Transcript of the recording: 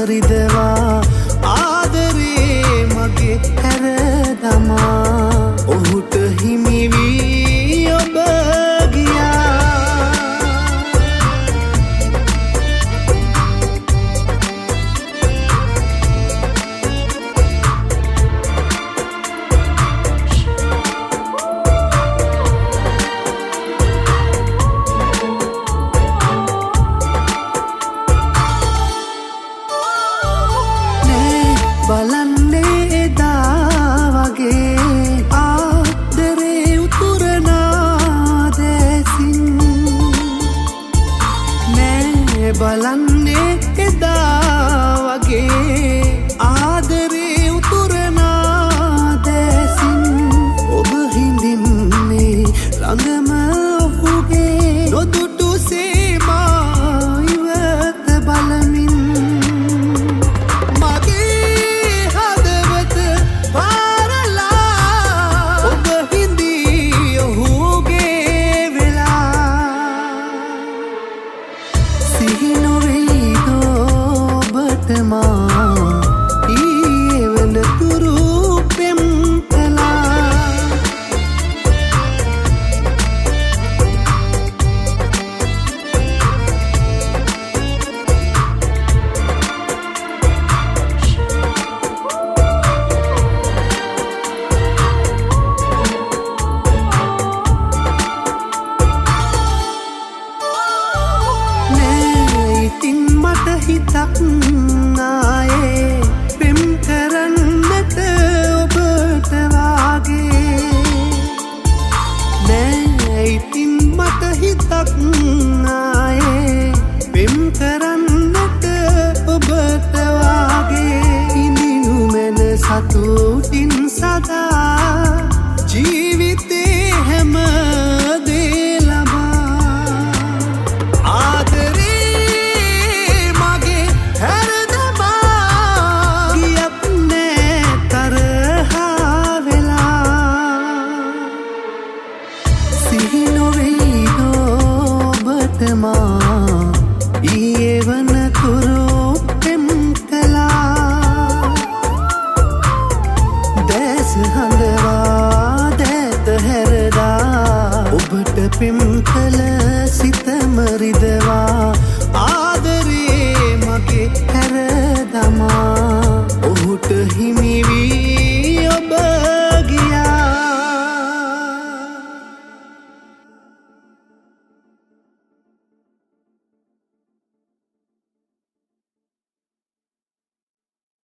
රිදවා ආදරේ මගේ හැරදමා ඔහුට හිමි වී ඔබ ගියා බලන්නේ එදා වගේ ආදරේ උතුරනා දැසින් නෑ බලන්නේ එදා වගේ ආදරේ උතුරනා දැසින් ඔබ හිඳින්නේ ළඟම ඔහුගේ නොදුටු සේමා ඉවත බලමින් හිතක් නායේ පෙම් කරන්නට ඔබට වාගේ නෑ ඉතින් මට හිතක් නායේ පෙම් කරන්නට ඔබට වාගේ ඉඳිනු මැන සතුටින් සදා ජීවිතේ හැම දේ ඊයේ වනතුරු පෙම් කළා දැස හඳවා දැත හැරදා ඔබට පෙම් කළ සිතම රිදවා